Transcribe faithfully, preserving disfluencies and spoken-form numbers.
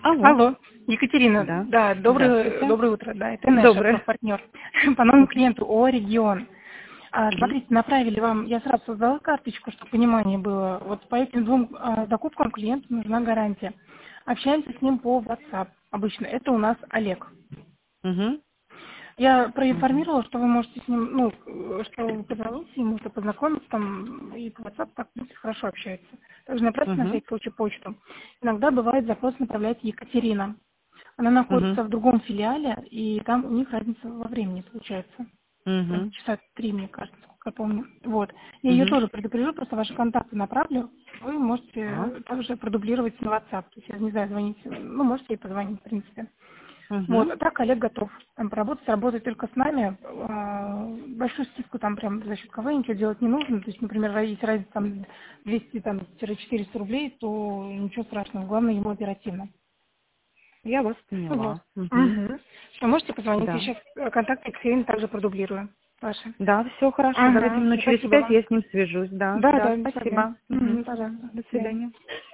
Алло. Алло, Екатерина, Да. да, доброе, Здравствуйте. доброе утро, да, это наш Доброе. партнер по новому клиенту ООО «Регион». А, Мгм. смотрите, направили вам, я сразу создала карточку, чтобы понимание было. Вот по этим двум а, закупкам клиенту нужна гарантия. Общаемся с ним по WhatsApp. Обычно это у нас Олег. Мгм. Я Мгм. проинформировала, что вы можете с ним, ну, э, что вы позвоните ему, что познакомиться там, и по WhatsApp так, в принципе, хорошо общается. Также направьте на Мгм. всякий случай почту. Иногда бывает запрос направляет Екатерина. Она Мгм. находится в другом филиале, и там у них разница во времени случается. Там Мгм. часа три, мне кажется, сколько я помню. Вот. Я ее Мгм. тоже предупрежу, просто ваши контакты направлю. Вы можете Так. э, также продублировать на WhatsApp. То есть, я не знаю, звонить, ну, можете ей позвонить, в принципе. Вот, Мгм. а так Олег готов там поработать, работать только с нами. А, Большую скидку там прям за счет КВ ничего делать не нужно. То есть, например, если разница там двести там, четыреста рублей, то ничего страшного. Главное ему оперативно. Я вас Вот. поняла. Мгм. Угу. Все, можете позвонить. Я Да. сейчас контакты Екатерины также продублирую. Ваши. Да, все хорошо. Давайте Ага. минут Все, через спасибо пять вам. я с ним свяжусь. Да, Да, да, да, без проблем. спасибо. Угу, Мгм. пожалуйста. До До свидания. свидания.